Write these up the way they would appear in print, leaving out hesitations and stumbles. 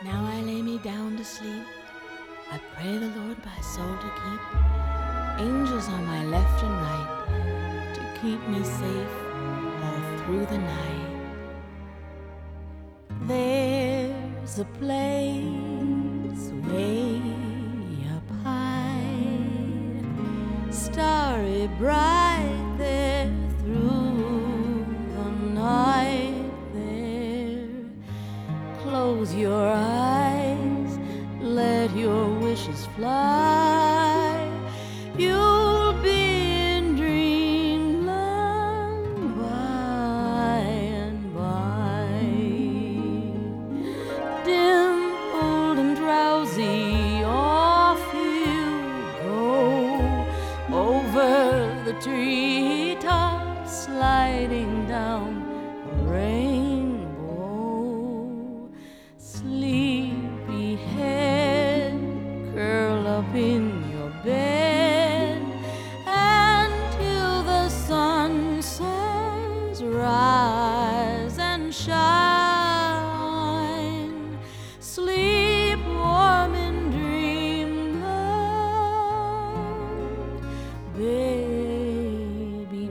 Now I lay me down to sleep. I pray the Lord my soul to keep. Angels on my left and right to keep me safe all through the night. There's a place way up high, starry bright there through the night. There, close your eyes, let your wishes fly. You'll be in dreamland by and by. Dimpled and drowsy, off you go over the treetops, sliding down a rainbow. Sleepy head, curl up in your bed until the sun says rise and shine. Sleep warm in dreamland, baby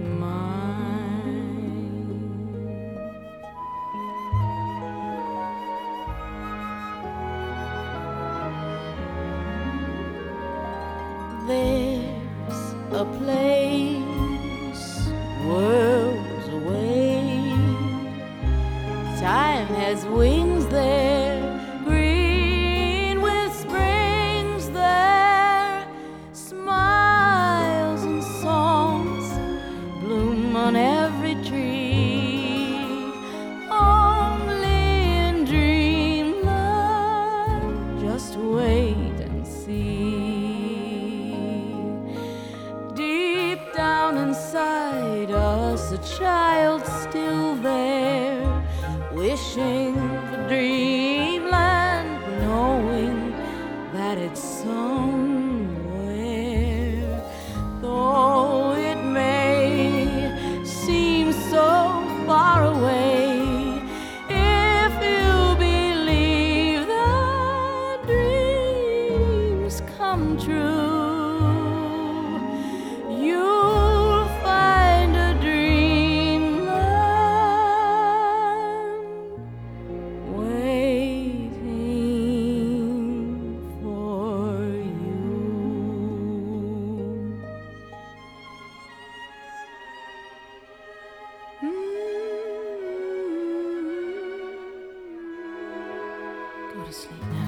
mine. There's a place worlds away. Time has wings there, green with springs there. Smiles and songs bloom on every tree. Only in dreamland, just wait and see. Deep down inside us, a child still there, wishing for dreamland, knowing that it's somewhere. Though it may seem so far away, if you believe that dreams come true, you'll find a dreamland waiting for you. Go to sleep now.